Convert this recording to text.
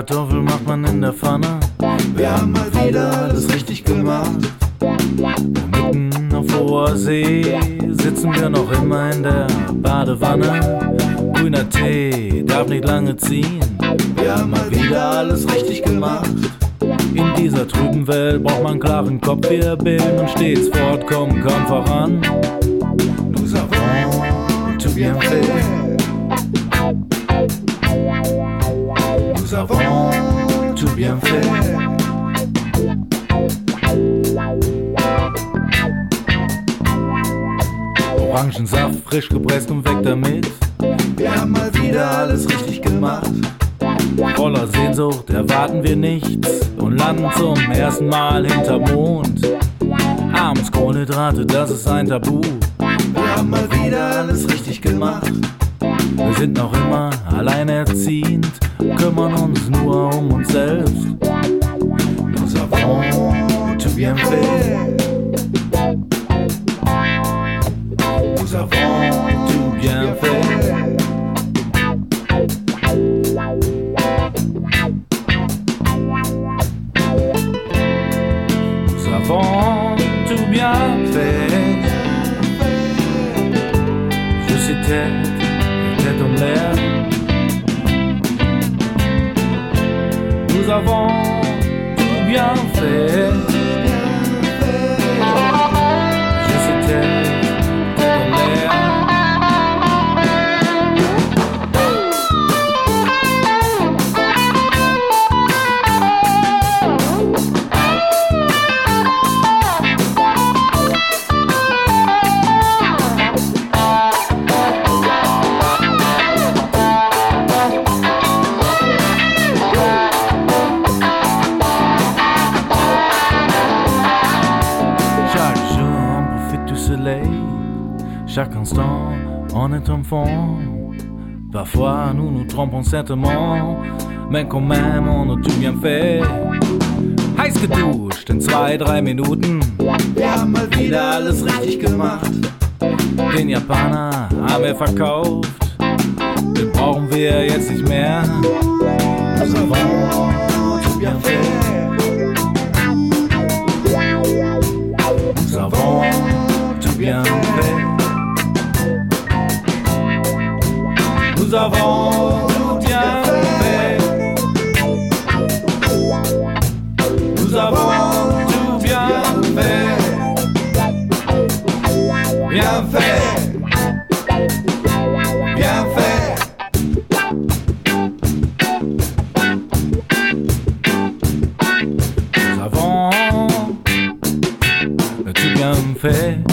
Kartoffeln macht man in der Pfanne. Wir haben mal wieder alles richtig gemacht. Mitten auf hoher See sitzen wir noch immer in der Badewanne. Grüner Tee darf nicht lange ziehen. Wir haben mal wieder alles richtig gemacht. In dieser trüben Welt braucht man einen klaren Kopf. Wir bilden uns stets fort, kommen kaum voran. Nous avons tout bien fait. Nous avons tout bien fait. Orangensaft, frisch gepresst und weg damit. Wir haben mal wieder alles richtig gemacht. Voller Sehnsucht erwarten wir nichts und landen zum ersten Mal hinterm Mond. Abends Kohlenhydrate, das ist ein Tabu. Wir haben mal wieder alles richtig gemacht. Wir sind noch immer alleinerziehend, kümmern uns nur um uns selbst. Nous avons tout bien fait. Nous avons tout bien fait. Nous avons tout bien fait. Je suis tête en l'air. Nous avons tout bien fait. Je suis tête en l'air. Chaque instant en est un fond. Parfois nous nous trompons certainement, mais quand même on a tout bien fait. Heiß geduscht in 2-3 Minuten. Wir haben mal wieder alles richtig gemacht. Den Japaner haben wir verkauft, den brauchen wir jetzt nicht mehr. Nous avons tout bien fait. Nous avons tout bien fait. Nous avons tout bien fait. Nous avons tout bien fait. Bien fait. Bien fait. Nous avons tout bien fait.